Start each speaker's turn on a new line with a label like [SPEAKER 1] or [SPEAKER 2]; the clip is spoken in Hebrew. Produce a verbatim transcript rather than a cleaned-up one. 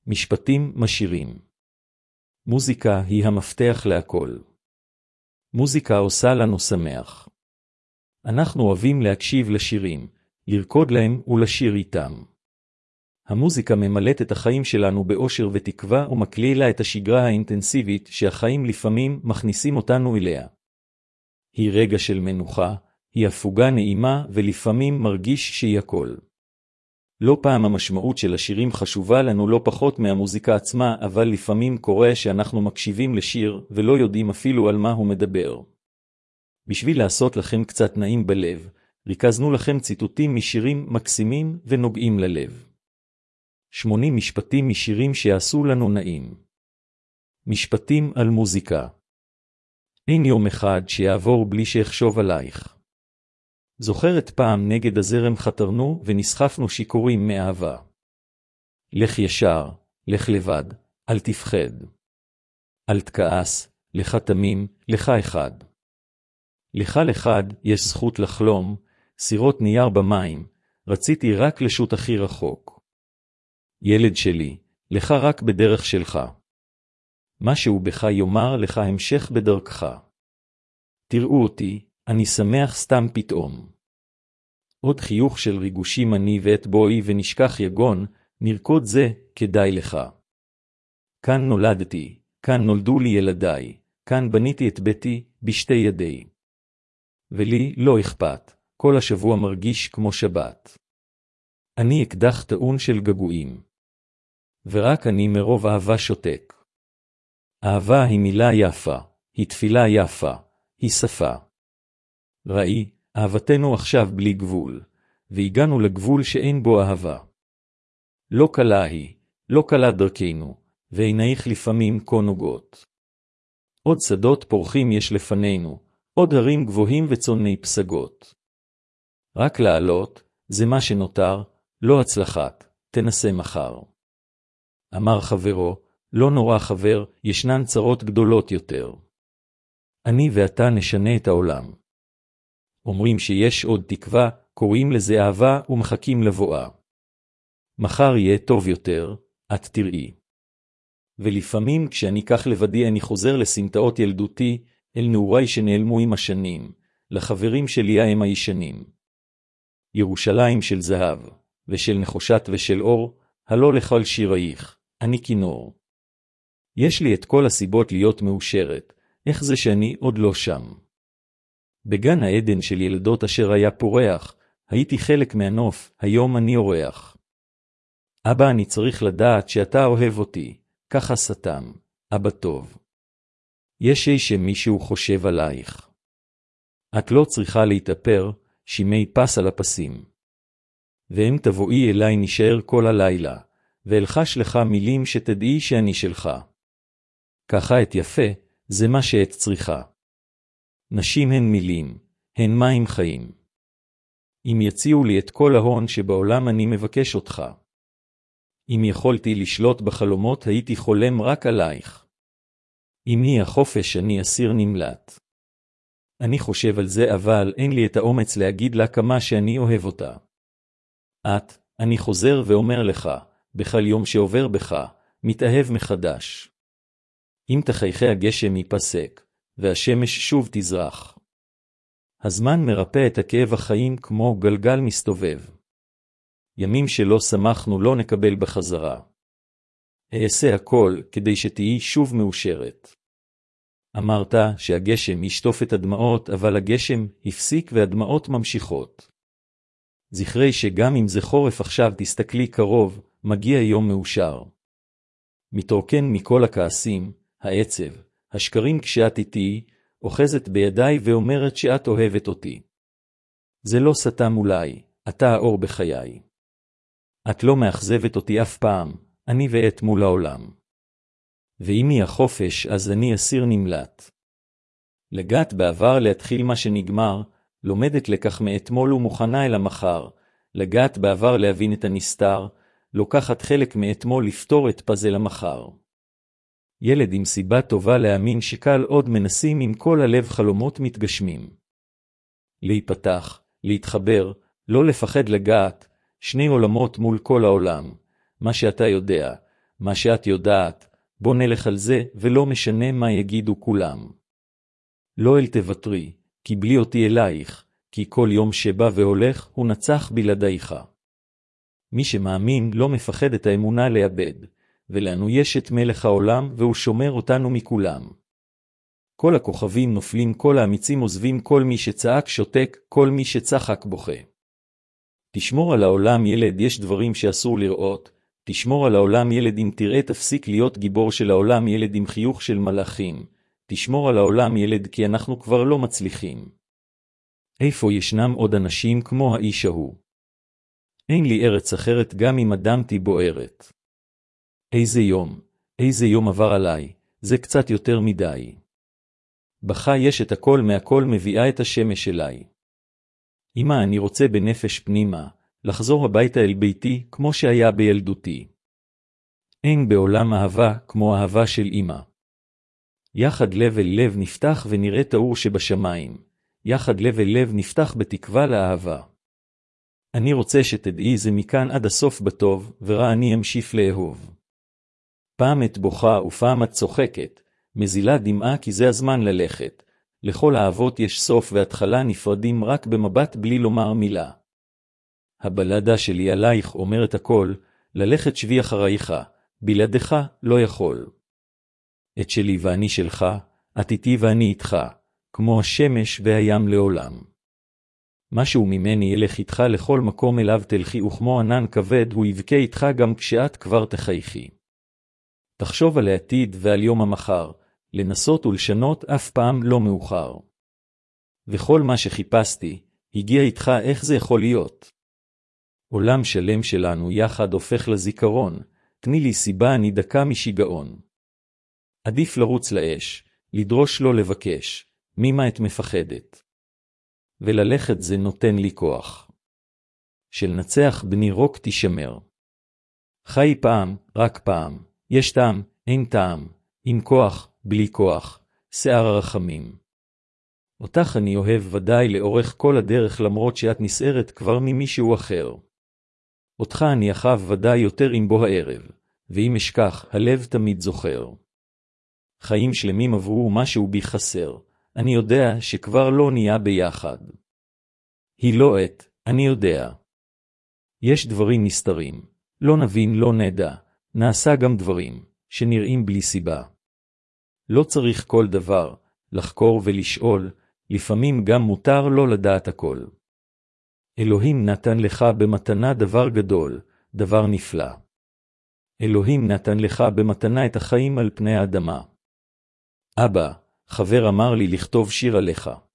[SPEAKER 1] משפטים משירים. מוזיקה היא המפתח להכל. מוזיקה עושה לנו שמח. אנחנו אוהבים להקשיב לשירים, לרקוד להם ולשיר איתם. המוזיקה ממלאת את החיים שלנו באושר ותקווה ומקלילה את השגרה האינטנסיבית שהחיים לפעמים מכניסים אותנו אליה. היא רגע של מנוחה, היא הפוגה נעימה ולפעמים מרגיש שהיא הכל. לא פעם המשמעות של השירים חשובה לנו לא פחות מהמוזיקה עצמה, אבל לפעמים קורה שאנחנו מקשיבים לשיר ולא יודעים אפילו על מה הוא מדבר. בשביל לעשות לכם קצת נעים בלב, ריכזנו לכם ציטוטים משירים מקסימים ונוגעים ללב. שמונים משפטים משירים שיעשו לנו נעים. משפטים על מוזיקה. אין יום אחד שיעבור בלי שאחשוב עלייך. זוכרת פעם נגד הזרם חתרנו ונסחפנו שיכורים מאהבה. לך ישר, לך לבד, אל תפחד. אל תכעס, לך תמים, לך אחד. לך אחד יש זכות לחלום, סירות נייר במים, רציתי רק לשוט הכי רחוק. ילד שלי, לך רק בדרך שלך. משהו בך יאמר לך המשך בדרכך. תראו אותי, אני שמח סתם פתאום. עוד חיוך של ריגושים אני ואת בואי ונשכח יגון, נרקוד זה, כדאי לך. כאן נולדתי, כאן נולדו לי ילדיי, כאן בניתי את ביתי, בשתי ידי. ולי לא אכפת, כל השבוע מרגיש כמו שבת. אני אקדח טעון של גגועים. ורק אני מרוב אהבה שותק. אהבה היא מילה יפה, היא תפילה יפה, היא שפה. ראי, אהבתנו עכשיו בלי גבול, והגענו לגבול שאין בו אהבה. לא קלה היא, לא קלה דרכנו, ועינייך לפעמים כה נוגות. עוד שדות פורחים יש לפנינו, עוד הרים גבוהים וצוני פסגות. רק לעלות, זה מה שנותר, לא הצלחת, תנסה מחר. אמר חברו, לא נורא חבר, ישנן צרות גדולות יותר. אני ואתה נשנה את העולם. אומרים שיש עוד תקווה, קוראים לזה אהבה ומחכים לבואה. מחר יהיה טוב יותר, את תראי. ולפעמים כשאני כך לבדי אני חוזר לסמטאות ילדותי, אל נעוריי שנעלמו עם השנים, לחברים שלי הם הישנים. ירושלים של זהב, ושל נחושת ושל אור, הלא לכל שירייך, אני כינור. יש לי את כל הסיבות להיות מאושרת, איך זה שאני עוד לא שם. בגן העדן של ילדות אשר היה פורח, הייתי חלק מהנוף, היום אני אורח. אבא, אני צריך לדעת שאתה אוהב אותי, ככה סתם, אבא טוב. יש אי שמישהו חושב עלייך. את לא צריכה להתאפר, שימי פס על הפסים. ואם תבואי אליי נשאר כל הלילה, ואלחש לך מילים שתדעי שאני שלך. ככה את יפה, זה מה שאת צריכה. נשים הן מילים, הן מים חיים. אם יציעו לי את כל ההון שבעולם אני מבקש אותך. אם יכולתי לשלוט בחלומות הייתי חולם רק עלייך. אם היא החופש אני אסיר נמלט. אני חושב על זה אבל אין לי את האומץ להגיד לה כמה שאני אוהב אותה. את, אני חוזר ואומר לך, בכל יום שעובר בך, מתאהב מחדש. אם תחייכי הגשם ייפסק, והשמש שוב תזרח. הזמן מרפא את הכאב החיים כמו גלגל מסתובב. ימים שלא שמחנו לא נקבל בחזרה. אעשה הכל כדי שתהי שוב מאושרת. אמרת שהגשם ישטוף את הדמעות, אבל הגשם הפסיק והדמעות ממשיכות. זכרי שגם אם זה חורף עכשיו תסתכלי קרוב, מגיע יום מאושר. מתרוקן מכל הכעסים, העצב, השקרים כשאת איתי, אוחזת בידיי ואומרת שאת אוהבת אותי. זה לא סתם אולי, אתה האור בחיי. את לא מאכזבת אותי אף פעם, אני ואת מול העולם. ואם היא החופש אז אני אסיר נמלט. לגעת בעבר להתחיל מה שנגמר, לומדת לקח מאתמול ומוכנה אל המחר, לגעת בעבר להבין את הנסתר, לוקחת חלק מאתמול לפתור את פזל המחר. ילד עם סיבה טובה להאמין שקל עוד מנסים עם כל הלב חלומות מתגשמים. להיפתח, להתחבר, לא לפחד לגעת, שני עולמות מול כל העולם, מה שאתה יודע, מה שאת יודעת, בוא נלך על זה, ולא משנה מה יגידו כולם. לא אל תוותרי, כי בלי אותי אלייך, כי כל יום שבא והולך הוא נצח בלעדייך. מי שמאמין לא מפחד את האמונה לאבד, ולנו יש את מלך העולם והוא שומר אותנו מכולם. כל הכוכבים נופלים, כל האמיצים עוזבים, כל מי שצעק שותק, כל מי שצחק בוכה. תשמור על העולם ילד, יש דברים שאסור לראות. תשמור על העולם ילד, אם תראה תפסיק להיות גיבור של העולם ילד עם חיוך של מלאכים. תשמור על העולם ילד, כי אנחנו כבר לא מצליחים. איפה ישנם עוד אנשים כמו האיש ההוא? אין לי ארץ אחרת גם אם אדמתי בוערת. איזה יום, איזה יום עבר עליי, זה קצת יותר מדי. בך יש את הכל, מהכל מביאה את השמש אליי. אמא, אני רוצה בנפש פנימה, לחזור הביתה אל ביתי כמו שהיה בילדותי. אין בעולם אהבה כמו אהבה של אמא. יחד לב אל לב נפתח ונראה תאור שבשמיים. יחד לב אל לב נפתח בתקווה לאהבה. אני רוצה שתדעי זה מכאן עד הסוף בטוב, ורע אני אמשיך לאהוב. פעם את בוכה ופעם את צוחקת, מזילה דמעה כי זה הזמן ללכת. לכל האהבות יש סוף והתחלה, נפרדים רק במבט בלי לומר מילה. הבלדה שלי עלייך אומרת הכל, ללכת שבי אחרייך, בלעדיך לא יכול. את שלי ואני שלך, את איתי ואני איתך, כמו השמש והים לעולם. משהו ממני ילך איתך לכל מקום אליו תלכי, וכמו ענן כבד הוא יבכה איתך גם כשאת כבר תחייכי. תחשוב על העתיד ועל יום המחר, לנסות ולשנות אף פעם לא מאוחר. וכל מה שחיפשתי, הגיע איתך, איך זה יכול להיות? עולם שלם שלנו יחד הופך לזיכרון, תני לי סיבה, אני דקה משיגעון. עדיף לרוץ לאש, לדרוש לא לבקש, ממה את מפחדת? וללכת זה נותן לי כוח. של נצח בני רוק תשמר. חי פעם, רק פעם, יש טעם, אין טעם, עם כוח, בלי כוח, שיער הרחמים. אותך אני אוהב ודאי לאורך כל הדרך, למרות שאת נסערת כבר ממישהו אחר. אותך אני אחב ודאי יותר עם בוא הערב, ואם אשכח, הלב תמיד זוכר. חיים שלמים עברו ומשהו בי חסר, אני יודע שכבר לא נהיה ביחד. היא לא עת, אני יודע. יש דברים נסתרים, לא נבין, לא נדע, נעשה גם דברים שנראים בלי סיבה. לא צריך כל דבר לחקור ולשאול, לפעמים גם מותר לא לדעת הכל. אלוהים נתן לך במתנה דבר גדול, דבר נפלא. אלוהים נתן לך במתנה את החיים על פני האדמה. אבא, חבר אמר לי לכתוב שיר עליך.